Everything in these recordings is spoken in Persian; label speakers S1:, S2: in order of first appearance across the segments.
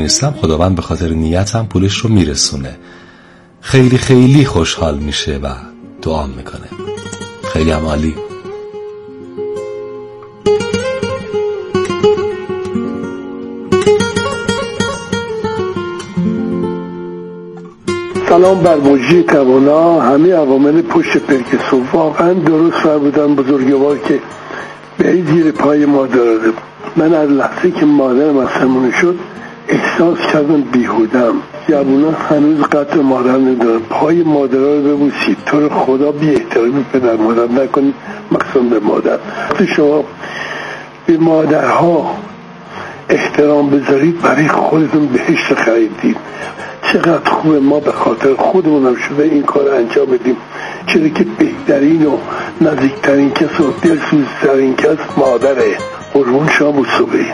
S1: نیستم، خداوند به خاطر نیتم پولش رو میرسونه. خیلی خیلی خوشحال میشه و دعا میکنه. خیلی هم عالی.
S2: سلام بر مجری توانا. همه عوامل پشت پرکسو واقعا درست فرمودن بزرگوار که به زیر پای مادر. من از لحظه که مادرم عصبانی شد احساس کردم بیهودم. جوونا هنوز قدر مادر ندارن. پای مادرها رو ببوسید. تو رو خدا بی احترامی پدر مادر نکنید، مخصوصا به مادر. شما به مادرها احترام بذارید، برای خودتون بهشت خریدید. چقدر خوبه ما به خاطر خودمونم شده این کار انجام بدیم، چرا که بهترین و نزدیکترین کس و دلسوزترین کس مادره. قربون شما و صبحی.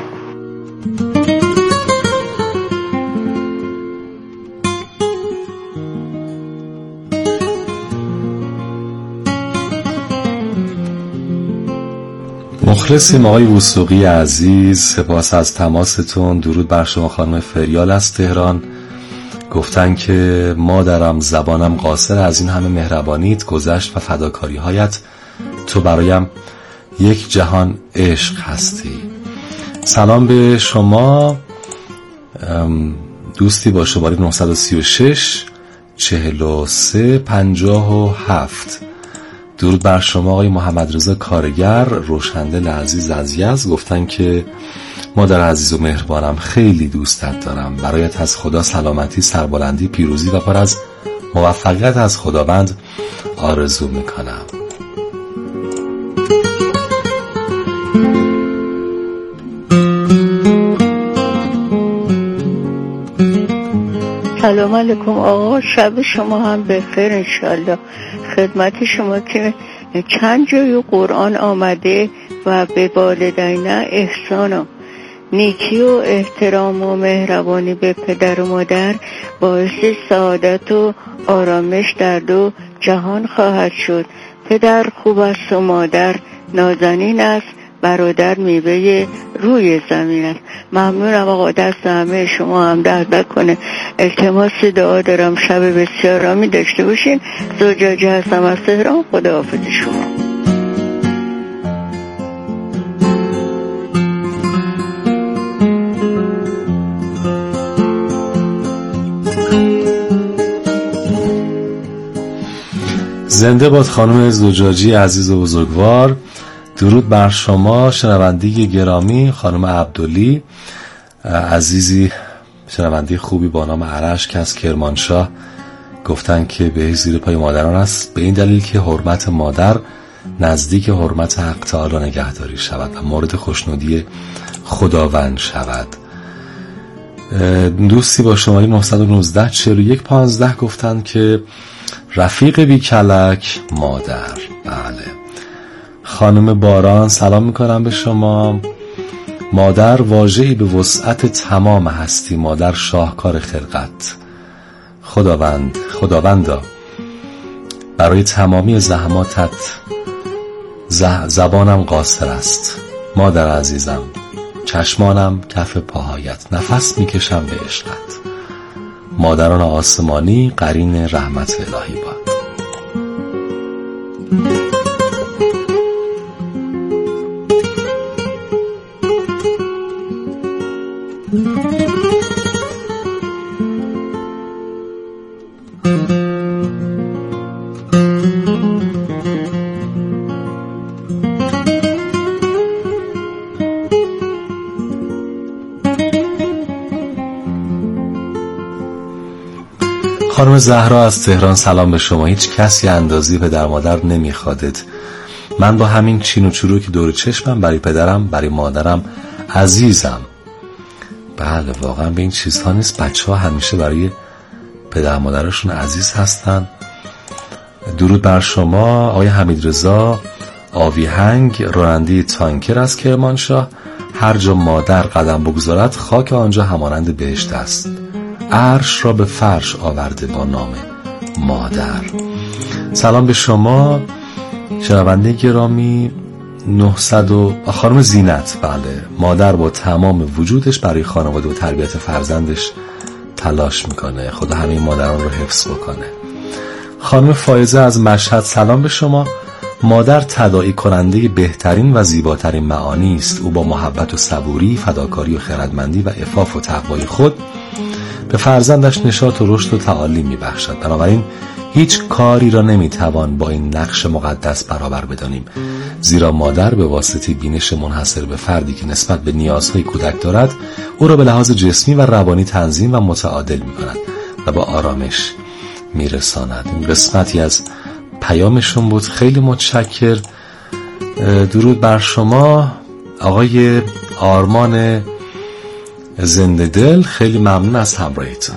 S1: مخلصیم آقای وثوقی عزیز، سپاس از تماستون. درود بر شما خانم فریال از تهران. گفتن که مادرم زبانم قاصر از این همه مهربانیت، گذشت و فداکاری هایت، تو برایم یک جهان عشق هستی. سلام به شما. دوستی با شماره 936 43 57. درود بر شما آقای محمد رضا کارگر روشندل عزیز از یزد. گفتن که مادر عزیز و مهربانم، خیلی دوستت دارم. برایت از خدا سلامتی، سربلندی، پیروزی و پر از موفقیت از خداوند آرزو میکنم.
S3: سلام علیکم آقا، شب شما هم بخیر انشالله. خدمت شما که چند جای قرآن آمده و به والدین احسان و نیکی و احترام و مهربانی به پدر و مادر باعث سعادت و آرامش در دو جهان خواهد شد. پدر خوب است و مادر نازنین است، برادر میوه روی زمین است. ممنونم آقا، دست همه شما هم درد کنه. التماس دعا دارم شب بسیار آرامی داشته باشین. زجاجی هستم از تهران. خداحافظ شما.
S1: زنده باد خانم زجاجی عزیز و بزرگوار. درود بر شما شنوندی گرامی خانم عبدلی عزیزی، شنوندی خوبی با نام عرش که از کرمانشاه. گفتن که به زیر پای مادران است، به این دلیل که حرمت مادر نزدیک حرمت حق تعالی نگهداری شود و مورد خوشنودی خداوند شود. دوستی با شماره 919 41 15 گفتن که رفیق بی کلک مادر. بله خانم باران سلام میکنم به شما. مادر واژه‌ای به وسعت تمام هستی، مادر شاهکار خلقت. خداوندا برای تمامی زحماتت زبانم قاصر است. مادر عزیزم چشمانم کف پاهایت، نفس میکشم به عشقت. مادران آسمانی قرین رحمت الهی باد. خانم زهرا از تهران سلام به شما. هیچ کسی اندازی پدر مادر نمیخوادت. من با همین چین و چروک دور چشمم برای پدرم، برای مادرم عزیزم. بله واقعا به این چیزها نیست. بچه ها همیشه برای پدر مادرشون عزیز هستن. درود بر شما آقای حمید رضا آویهنگ راننده تانکر از کرمانشاه. هر جا مادر قدم بگذارد خاک آنجا همانند بهشت است. عرش را به فرش آورده با نام مادر. سلام به شما شنونده گرامی. خانم زینت، بله، مادر با تمام وجودش برای خانواده و تربیت فرزندش تلاش میکنه. خدا همه مادران رو حفظ بکنه. خانم فائزه از مشهد، سلام به شما. مادر تداعی کننده بهترین و زیباترین معانی است. او با محبت و صبوری، فداکاری و خردمندی و عفاف و تقوای خود به فرزندش نشاط و رشد و تعالی میبخشد. بنابراین هیچ کاری را نمیتوان با این نقش مقدس برابر بدانیم، زیرا مادر به واسطه بینش منحصر به فردی که نسبت به نیازهای کودک دارد، او را به لحاظ جسمی و روانی تنظیم و متعادل میکند و با آرامش میرساند. این قسمتی از پیامشون بود. خیلی متشکر. درود بر شما آقای آرمان زنده دل، خیلی ممنون از همراهیتون.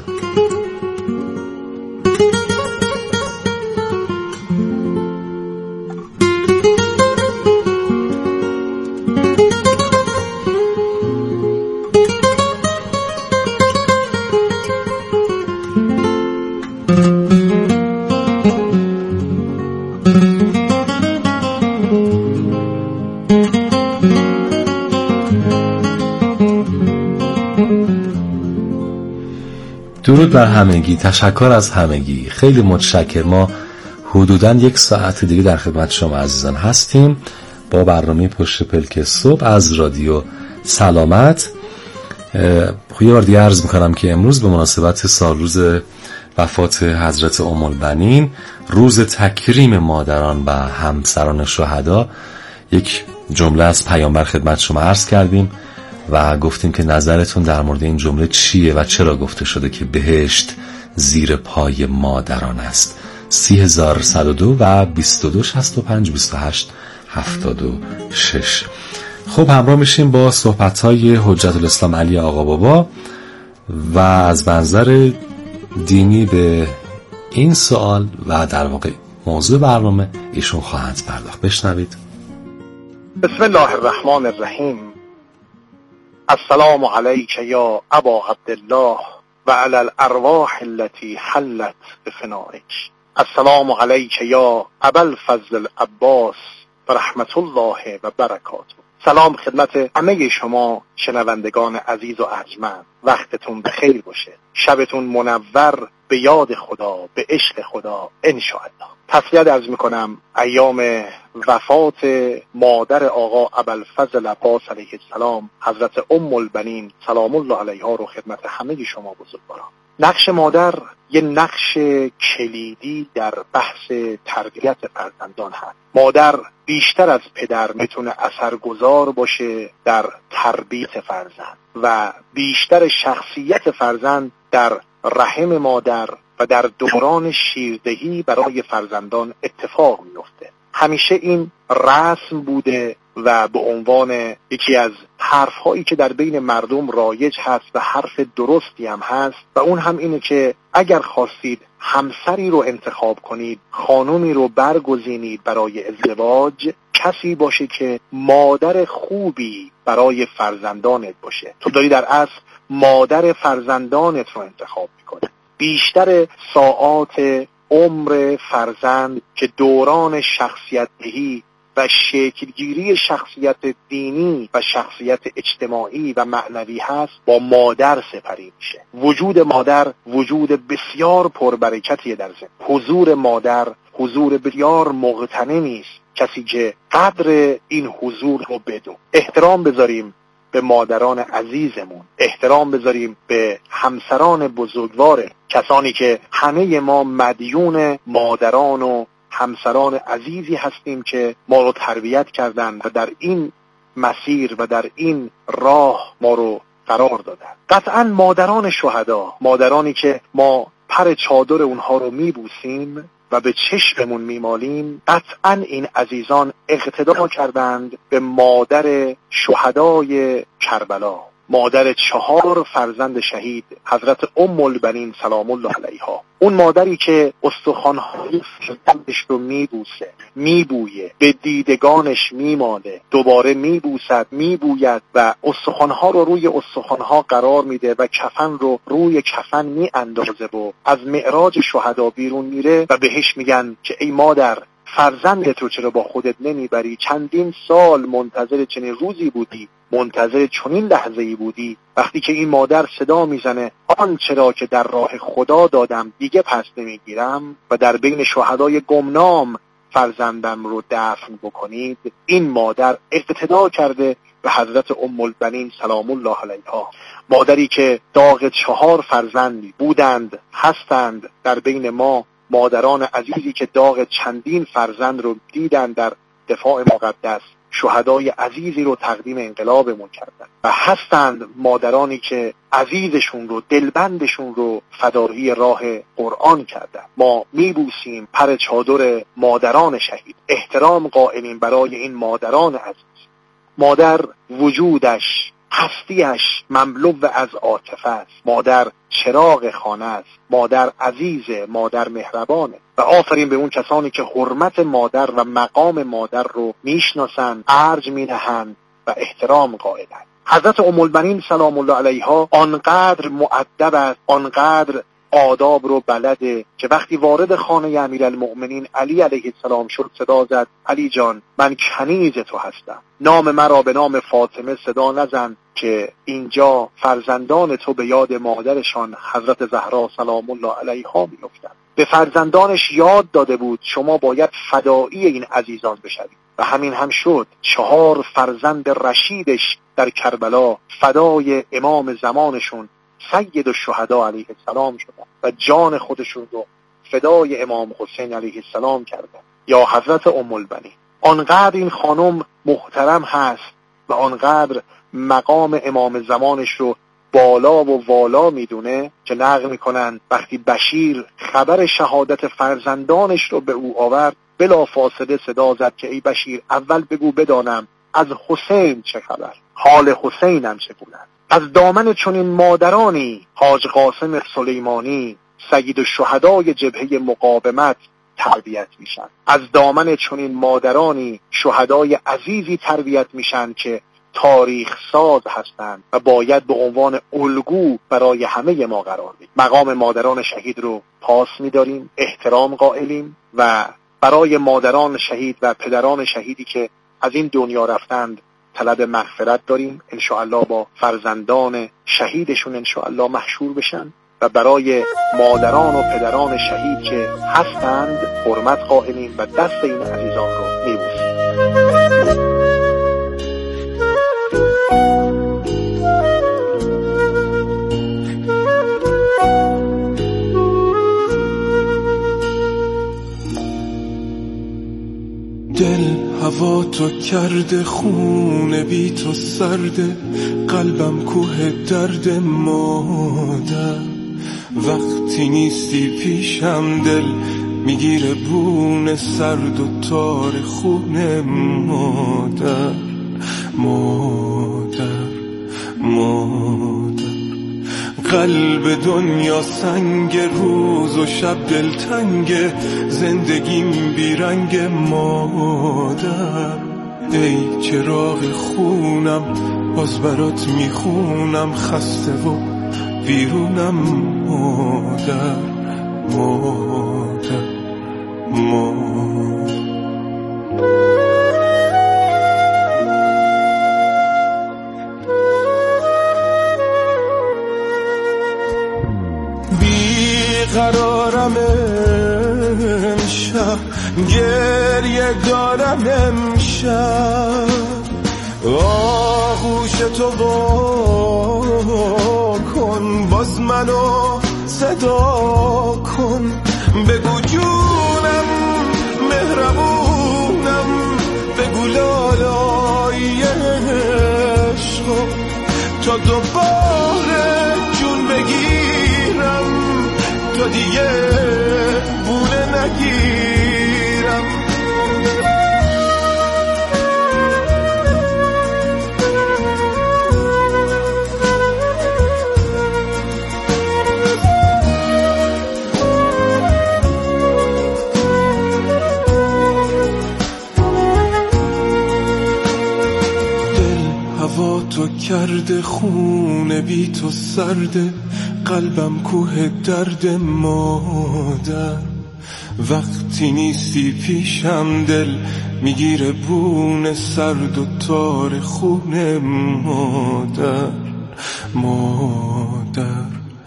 S1: درود بر همگی. تشکر از همگی. خیلی متشکر. ما حدوداً 1 ساعت دیگه در خدمت شما عزیزان هستیم با برنامه پشت پلک صبح از رادیو سلامت. یه بار دیگه عرض میکنم که امروز به مناسبت سالروز وفات حضرت ام البنین، روز تکریم مادران و همسران شهدا، یک جمله از پیامبر خدمت شما عرض کردیم و گفتیم که نظرتون در مورد این جمله چیه و چرا گفته شده که بهشت زیر پای مادران است. 3102 و 22 65 28 76. خب همراه میشیم با صحبت‌های حجت الاسلام علی آقا بابا و از منظر دینی به این سوال و در واقع موضوع برنامه ایشون خواهند پرداخت. بشنوید.
S4: بسم الله الرحمن الرحیم. السلام علیک یا ابا عبدالله و علی الارواح التي حلت بفنائک. السلام علیک یا ابا الفضل العباس و رحمت الله و برکاته. سلام خدمت همه شما شنوندگان عزیز و ارجمند. وقتتون بخیر باشه. شبتون منور به یاد خدا، به عشق خدا انشاءالله. تسلیت عرض میکنم ایام وفات مادر آقا ابوالفضل عباس علیه السلام، حضرت ام البنین سلام الله علیها رو خدمت همه شما بزرگواران. نقش مادر یه نقش کلیدی در بحث تربیت فرزندان هست. مادر بیشتر از پدر میتونه اثرگذار باشه در تربیت فرزند و بیشتر شخصیت فرزند در رحم مادر و در دوران شیردهی برای فرزندان اتفاق میفته. همیشه این رسم بوده و به عنوان یکی از حرفهایی که در بین مردم رایج هست و حرف درستی هم هست و اون هم اینه که اگر خواستید همسری رو انتخاب کنید، خانومی رو برگزینید برای ازدواج، کسی باشه که مادر خوبی برای فرزندانت باشه. تو داری در اصل مادر فرزندانت رو انتخاب میکنه. بیشتر ساعات عمر فرزند که دوران شخصیت دهی و شکلگیری شخصیت دینی و شخصیت اجتماعی و معنوی هست با مادر سپری میشه. وجود مادر وجود بسیار پربرکتیه در زندگی. حضور مادر حضور بسیار مغتنمی است. کسی که قدر این حضور رو بدون. احترام بذاریم به مادران عزیزمون، احترام بذاریم به همسران بزرگوار، کسانی که همه ما مدیون مادران و همسران عزیزی هستیم که ما رو تربیت کردن و در این مسیر و در این راه ما رو قرار دادن. قطعا مادران شهدا، مادرانی که ما پر چادر اونها رو میبوسیم و به چشممون میمالیم، قطعا این عزیزان اقتدا کردند به مادر شهدای کربلا، مادر 4 فرزند شهید حضرت ام البنین سلام الله علیها. اون مادری که استخوان‌های فرزندش رو میبوسه، میبویه، به دیدگانش میماله، دوباره میبوسد، میبوید و استخوان‌ها رو روی استخوان‌ها قرار میده و کفن رو روی کفن میاندازه و از معراج شهدا بیرون میره و بهش میگن که ای مادر فرزندت رو چرا با خودت نمیبری؟ چندین سال منتظر چنین روزی بودی، منتظر چنین لحظه‌ای بودی. وقتی که این مادر صدا میزنه آنچه را که در راه خدا دادم دیگه پس نمیگیرم و در بین شهدای گمنام فرزندم رو دفن بکنید، این مادر اقتدا کرده به حضرت ام البنین سلام الله علیها، مادری که داغ 4 فرزندی بودند، هستند در بین ما، مادران عزیزی که داغ چندین فرزند رو دیدند در دفاع مقدس، شهدای عزیزی رو تقدیم انقلابمون کردند و هستند مادرانی که عزیزشون رو، دلبندشون رو فدایی راه قرآن کردند. ما میبوسیم پر چادر مادران شهید، احترام قائلیم برای این مادران عزیز. مادر وجودش، هستیش مملو از عاطفه است. مادر چراغ خانه است. مادر عزیزه، مادر مهربانه. و آفرین به اون کسانی که حرمت مادر و مقام مادر رو میشناسن، ارج مینهند و احترام قائلند. حضرت ام البنین سلام الله علیها آنقدر مؤدب است، آنقدر آداب رو بلده که وقتی وارد خانه امیرالمؤمنین علی علیه السلام شد صدا زد علی جان من کنیز تو هستم، نام مرا به نام فاطمه صدا نزن که اینجا فرزندان تو به یاد مادرشان حضرت زهرا سلام الله علیها میافتند. به فرزندانش یاد داده بود شما باید فدایی این عزیزان بشوید و همین هم شد. 4 فرزند رشیدش در کربلا فدای امام زمانشون سید الشهدا علیه السلام شدن و جان خودشون رو فدای امام حسین علیه السلام کردن. یا حضرت ام البنین آنقدر این خانم محترم هست و آنقدر مقام امام زمانش رو بالا و والا میدونه که نقل میکنن وقتی بشیر خبر شهادت فرزندانش رو به او آورد بلا فاصله صدا زد که ای بشیر اول بگو بدانم از حسین چه خبر، حال حسینم چگونه. از دامن چنین مادرانی حاج قاسم سلیمانی سید الشهدای جبهه مقاومت تربیت میشن. از دامن چنین مادرانی شهدای عزیزی تربیت میشن که تاریخ ساز هستند و باید به عنوان الگو برای همه ما قرار بگیرند. مقام مادران شهید رو پاس می‌داریم، احترام قائلیم و برای مادران شهید و پدران شهیدی که از این دنیا رفتند طلب مغفرت داریم. ان شاء الله با فرزندان شهیدشون ان شاء الله محشور بشن و برای مادران و پدران شهید که هستند حرمت قائلیم و دست این عزیزان رو می‌بوسیم.
S5: دل هوا تو کرده، خونه بی تو سرده، قلبم کوه درد مادر. وقتی نیستی پیشم دل میگیره بون سرد و تار خونه مادر. مادر مادر قلب دنیا سنگ، روز و شب دلتنگ، زندگیم بیرنگ مادر. ای چراغ خونم باز برات میخونم، خسته و بیرونم مادر. مادر مادر قرارم امشب، گریه دارم امشب، آغوش تو وا کن، باز منو صدا کن، بگو جونم مهربونم، بگو لالای عشق تا دوباره جون بگیرم، تا دیگه بوله نگیرم. دل هوا تو کرده، خونه بی تو سرده، قلبم کوه درد مادر. وقتی نیستی پیشم دل میگیره بون سرد و تار خون مادر مادر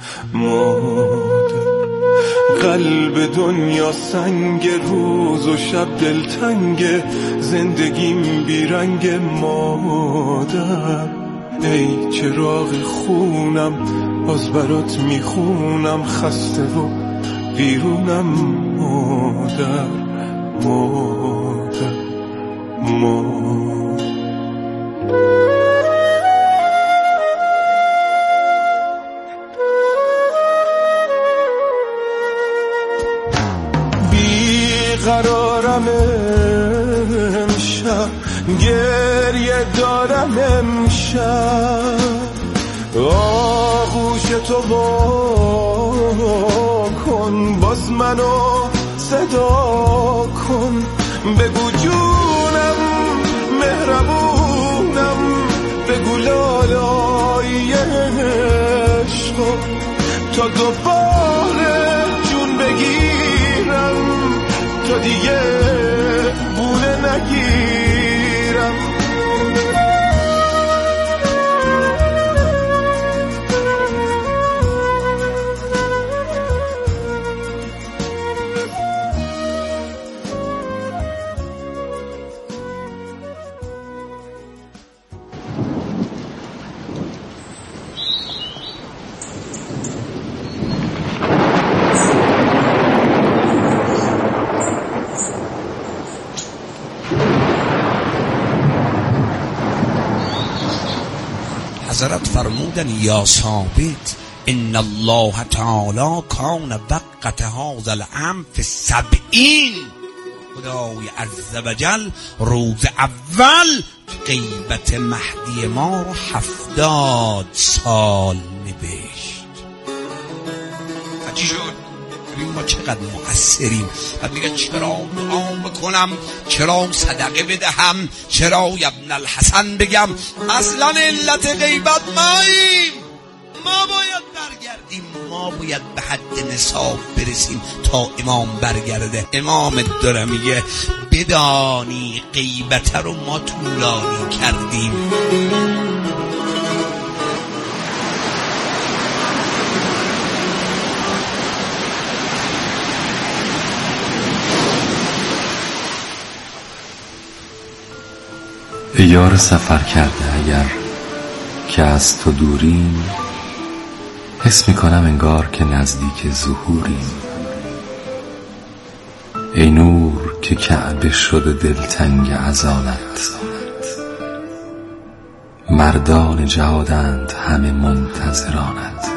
S5: مادر. قلب دنیا سنگ، روز و شب دلتنگ، زندگیم بیرنگ مادر. ای چراغ خونم باز برات میخونم، خسته و بیرونم مادر مادر مادر. بیقرارم امشب، گریه دارم امشب، آغوش تو وا کن، باز منو صدا کن، بگو جونم مهربونم، بگو لالای عشقو، تا دوباره جون بگیرم، تا دیگه بونه نگیرم.
S6: حضرت فرمودن یا ثابت ان الله تعالی کان وقت هذا الامر فی 70. خدای عز و جل روز اول غیبت مهدی ما رو 70 سال نوشت. و چی شد؟ ببین ما چقدر مؤثریم. بعد میگه چرا دعا بکنم، چرا صدقه بدهم، چرا ابن الحسن بگم؟ اصلا علت غیبت ماییم. ما باید برگردیم، ما باید به حد نصاب برسیم تا امام برگرده. امام داره میگه بدانی غیبت رو ما طولانی کردیم.
S1: ای یار سفر کرده، اگر که از تو دوریم، حس میکنم انگار که نزدیک ظهوریم. ای نور که کعبه شده دلتنگ ازانت، مردان جهادند همه منتظرانت.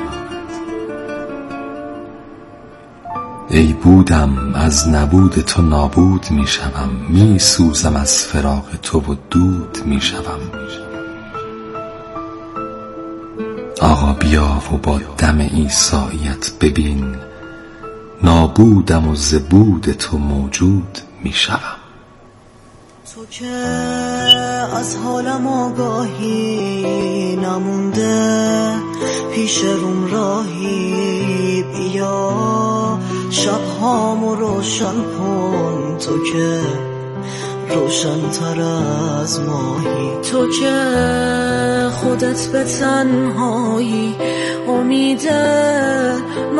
S1: ای بودم از نبود تو نابود میشوم، میسوزم از فراق تو و دود میشوم. آقا بیا و با دم عیساییت ببین، نابودم و ز بود تو موجود میشوم.
S7: تو که از حالم آگاهی نمونده، پیش روم راهی بیا، شبهامو روشن کن، تو که روشن تر از ماهی. تو که خودت به تنهایی امیده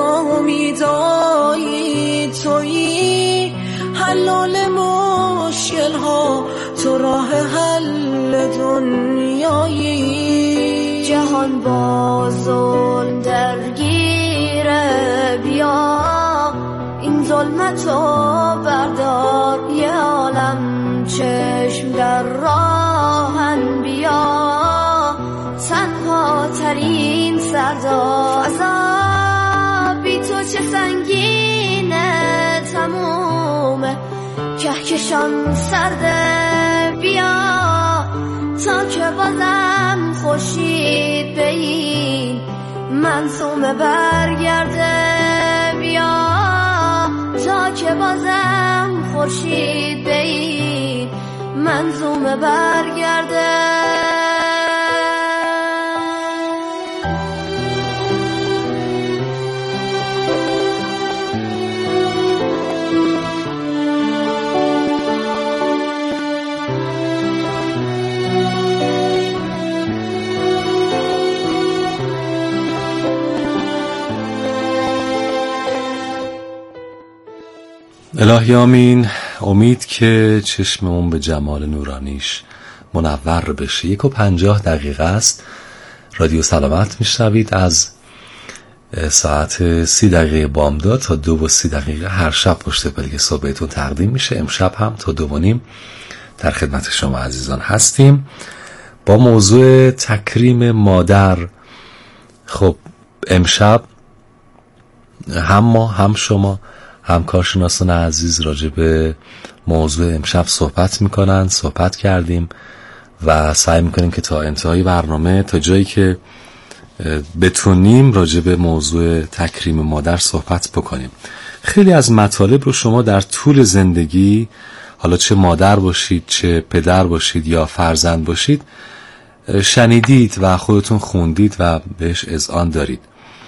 S7: ناامیدایی، تویی حلال مشکل ها، تو راه حل دنیایی.
S8: جهان با ظلم درگیره، بیا این ظلمتو بردار. یه عالم چشم در راهن، بیا تنها ترین سردار. عذابی تو چه سنگینه تمومه، کهکشان سرده، بیا تا که بازم خورشید به این منظومه برگرده. بیا تا که بازم خورشید به این منظومه برگرده.
S1: الهی آمین. امید که چشممون به جمال نورانیش منور بشه. 1:50 است. رادیو سلامت میشنوید از ساعت 30 بامداد تا 2:30 هر شب پشت پلک صبح بهتون تقدیم میشه. امشب هم تا 2:30 در خدمت شما عزیزان هستیم با موضوع تکریم مادر. خب امشب هم ما هم شما هم کارشناسان عزیز راجع به موضوع امشب صحبت کردیم و سعی میکنیم که تا انتهای برنامه تا جایی که بتونیم راجع به موضوع تکریم مادر صحبت بکنیم. خیلی از مطالب رو شما در طول زندگی، حالا چه مادر باشید چه پدر باشید یا فرزند باشید، شنیدید و خودتون خوندید و بهش اذعان دارید.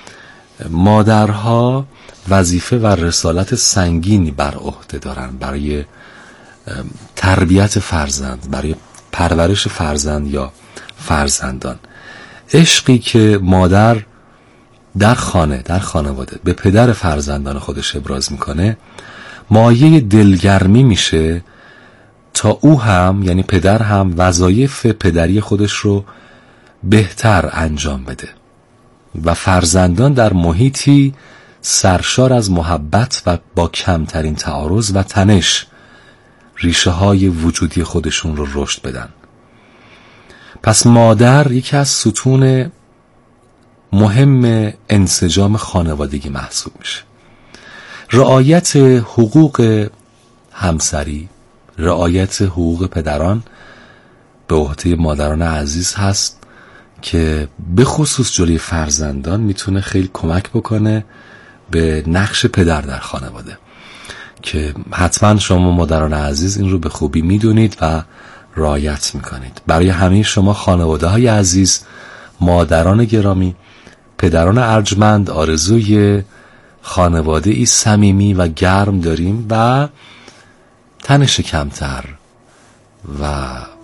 S1: مادرها وظیفه و رسالت سنگینی بر عهده دارن برای تربیت فرزند، برای پرورش فرزند یا فرزندان. عشقی که مادر در خانواده به پدر فرزندان خودش ابراز میکنه مایه دلگرمی میشه تا او هم، یعنی پدر هم، وظایف پدری خودش رو بهتر انجام بده و فرزندان در محیطی سرشار از محبت و با کمترین تعارض و تنش ریشه های وجودی خودشون رو رشد بدن. پس مادر یکی از ستون مهم انسجام خانوادگی محسوب میشه. رعایت حقوق همسری، رعایت حقوق پدران به عهده مادران عزیز هست که به خصوص جلوی فرزندان میتونه خیلی کمک بکنه به نقش پدر در خانواده که حتما شما مادران عزیز این رو به خوبی میدونید و رعایت میکنید. برای همه شما خانواده های عزیز، مادران گرامی، پدران ارجمند، آرزوی خانواده ای صمیمی و گرم داریم و تنش کمتر و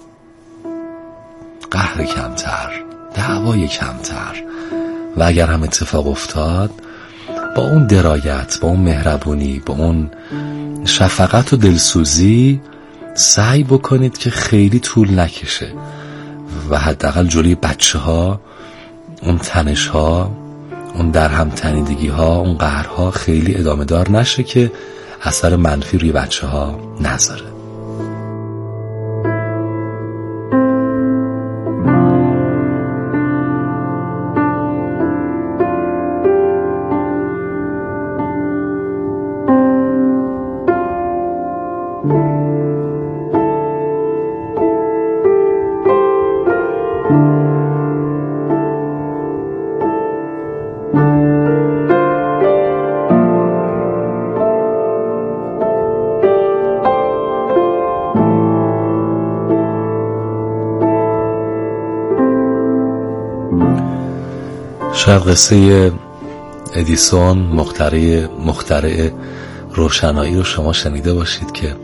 S1: قهر کمتر، دعوای کمتر و اگر هم اتفاق افتاد با اون درایت، با اون مهربونی، با اون شفقت و دلسوزی سعی بکنید که خیلی طول نکشه و حداقل جلوی بچه ها اون تنش ها، اون در هم تنیدگی ها، اون قهرها خیلی ادامه دار نشه که اثر منفی روی بچه ها نذاره. شاید قصه ادیسون مخترع روشنایی رو شما شنیده باشید که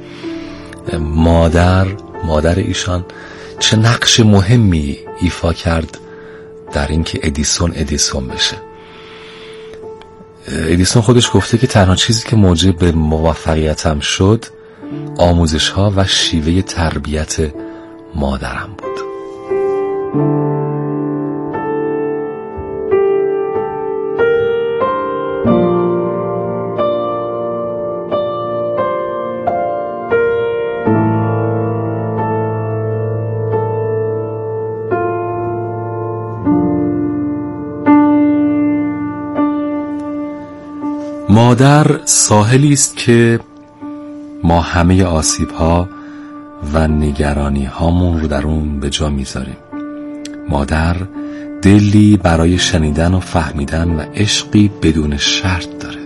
S1: مادر ایشان چه نقش مهمی ایفا کرد در این که ادیسون بشه. ادیسون خودش گفته که تنها چیزی که موجب موفقیتم شد آموزش ها و شیوه تربیت مادرم بود. مادر ساحلی است که ما همه آسیب‌ها و نگرانی هامون رو در اون به جا میذاریم. مادر دلی برای شنیدن و فهمیدن و عشقی بدون شرط داره.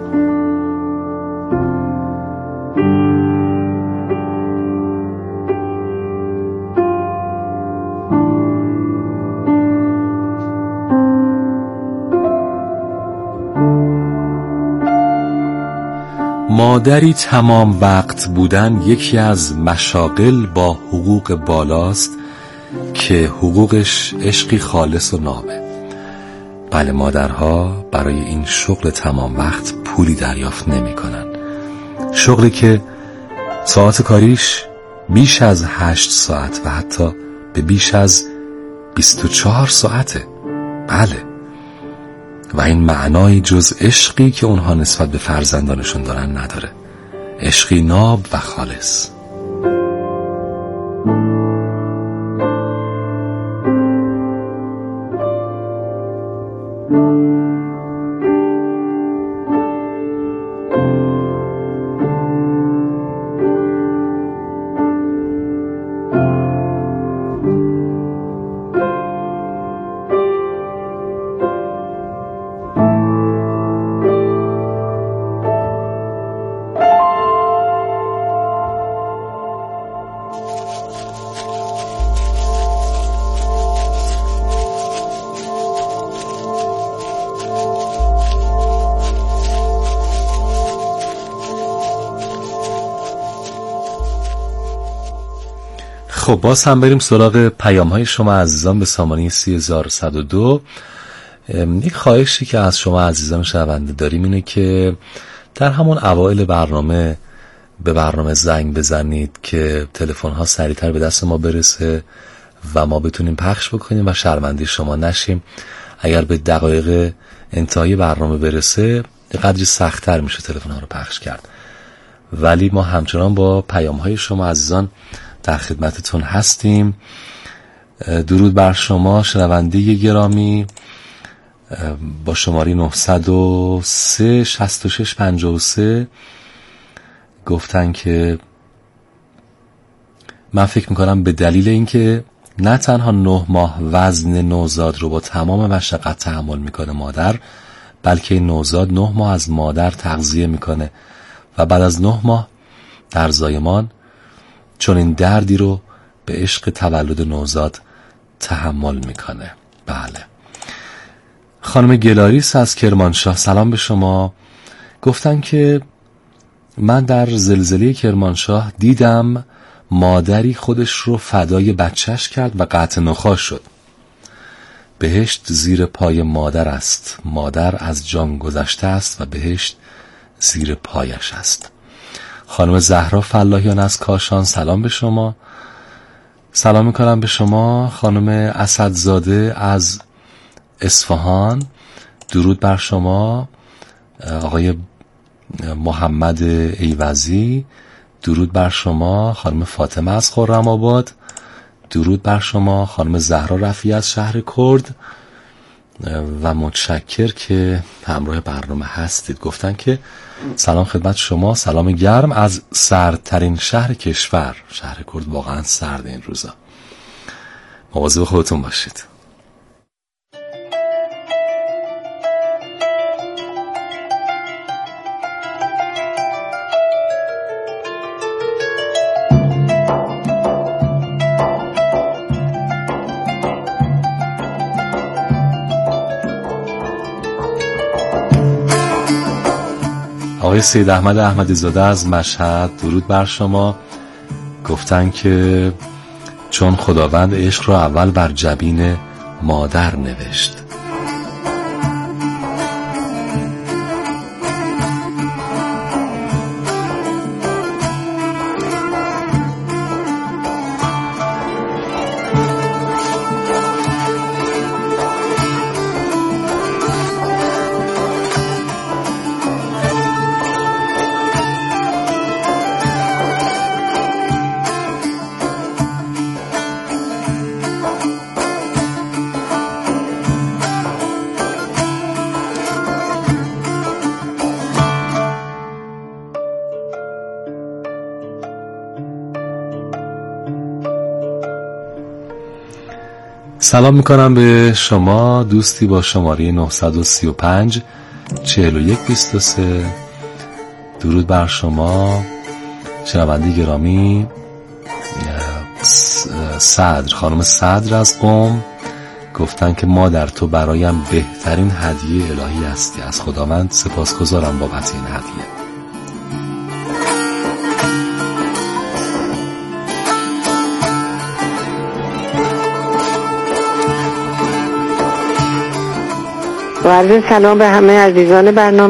S1: مادری تمام وقت بودن یکی از مشاغل با حقوق بالاست که حقوقش عشقی خالص و نابه. بله، مادرها برای این شغل تمام وقت پولی دریافت نمی کنن، شغلی که ساعت کاریش بیش از 8 ساعت و حتی به بیش از 24 ساعته. بله، و این معنای جز عشقی که اونها نسبت به فرزندانشون دارن نداره. عشقی ناب و خالص. خب باز هم بریم سراغ پیام های شما عزیزان به سامانه 30102. یک خواهشی که از شما عزیزان شنونده داریم اینه که در همون اوایل برنامه به برنامه زنگ بزنید که تلفن ها سریعتر به دست ما برسه و ما بتونیم پخش بکنیم و شرمنده شما نشیم. اگر به دقایق انتهای برنامه برسه قدری سخت‌تر میشه تلفن ها رو پخش کرد، ولی ما همچنان با پیام های شما عزیزان در خدمتتون هستیم. درود بر شما شنونده گرامی با شماره 903 66 53 گفتن که من فکر میکنم به دلیل اینکه نه تنها 9 ماه وزن نوزاد رو با تمام مشقت تحمل میکنه مادر، بلکه نوزاد 9 ماه از مادر تغذیه میکنه و بعد از 9 ماه در زایمان چون این دردی رو به عشق تولد نوزاد تحمل میکنه. بله. خانم گلاریس از کرمانشاه سلام به شما. گفتن که من در زلزله کرمانشاه دیدم مادری خودش رو فدای بچهش کرد و قطع نخاع شد. بهشت زیر پای مادر است، مادر از جان گذشته است و بهشت زیر پایش است. خانم زهرا فلاحیان از کاشان سلام به شما. سلام میکنم به شما خانم اسدزاده از اصفهان. درود بر شما آقای محمد ایوزی. درود بر شما خانم فاطمه از خرم آباد. درود بر شما خانم زهرا رفیعی از شهر کرد و متشکر که همراه برنامه هستید. گفتن که سلام خدمت شما، سلام گرم از سردترین شهر کشور. شهر کرد واقعا سرد این روزا، مواظب خودتون باشید. آقای سید احمد احمدی زاده از مشهد درود بر شما. گفتن که چون خداوند عشق را اول بر جبین مادر نوشت. سلام میکنم به شما دوستی با شماره 935 4123. درود بر شما شنونده گرامی. صدر خانم صدر از قم گفتن که مادر تو برایم بهترین هدیه الهی هستی. از خداوند سپاسگزارم بابت این هدیه.
S9: و عرض سلام به همه عزیزان برنامه.